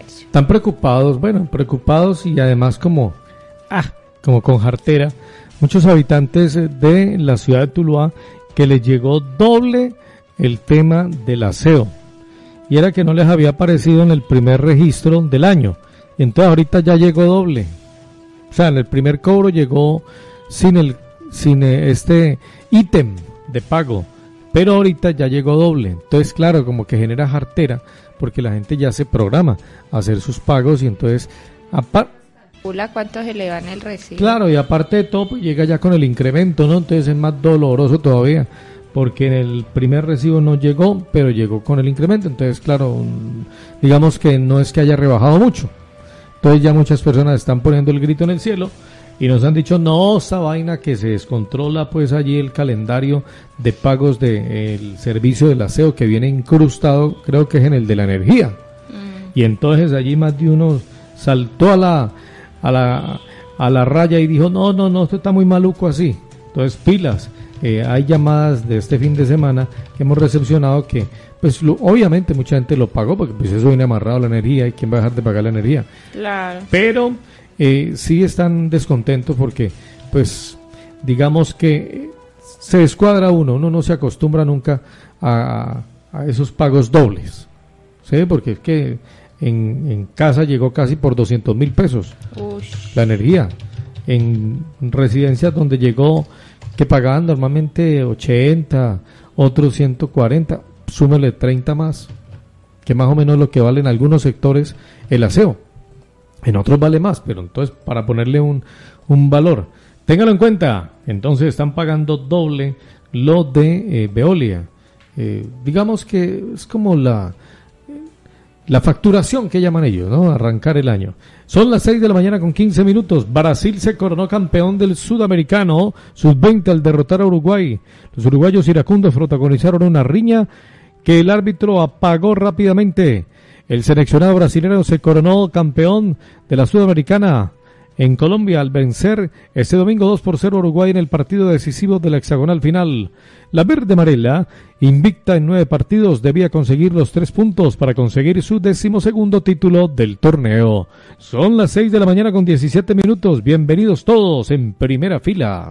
comercio. Están preocupados y además como con jartera, muchos habitantes de la ciudad de Tuluá que les llegó doble el tema del aseo. Y era que no les había aparecido en el primer registro del año. Y entonces ahorita ya llegó doble. O sea, en el primer cobro llegó sin este ítem de pago. Pero ahorita ya llegó doble. Entonces, claro, como que genera jartera, porque la gente ya se programa a hacer sus pagos y entonces... ¿Cuánto se le va en el recibo? Claro, y aparte de todo, pues llega ya con el incremento, ¿no? Entonces es más doloroso todavía, porque en el primer recibo no llegó, pero llegó con el incremento. Entonces, claro, digamos que no es que haya rebajado mucho. Entonces ya muchas personas están poniendo el grito en el cielo y nos han dicho, no, esa vaina que se descontrola, pues allí el calendario de pagos del servicio del aseo que viene incrustado, creo que es en el de la energía. Y entonces allí más de uno saltó a la raya y dijo, no, esto está muy maluco así. Entonces pilas, hay llamadas de este fin de semana que hemos recepcionado que pues obviamente mucha gente lo pagó porque pues eso viene amarrado a la energía y quién va a dejar de pagar la energía. Claro. Pero sí están descontentos porque pues digamos que se descuadra uno no se acostumbra nunca a esos pagos dobles, ¿sí? Porque es que en casa llegó casi por 200.000 pesos la energía. En residencias donde llegó que pagaban normalmente 80, otros 140, súmele 30 más, que más o menos lo que vale en algunos sectores el aseo. En otros vale más, pero entonces para ponerle un valor, téngalo en cuenta, entonces están pagando doble lo de Veolia. Digamos que es como la facturación que llaman ellos, ¿no? Arrancar el año. Son las 6 de la mañana con 15 minutos. Brasil se coronó campeón del Sudamericano Sub-20 al derrotar a Uruguay. Los uruguayos iracundos protagonizaron una riña que el árbitro apagó rápidamente. El seleccionado brasileño se coronó campeón de la Sudamericana en Colombia al vencer este domingo 2-0 a Uruguay en el partido decisivo de la hexagonal final. La verde amarela, invicta en 9 partidos, debía conseguir los 3 puntos para conseguir su 12º título del torneo. Son las 6 de la mañana con 17 minutos. Bienvenidos todos en Primera Fila.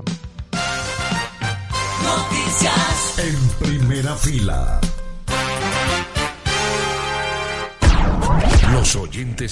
Noticias en Primera Fila. Los oyentes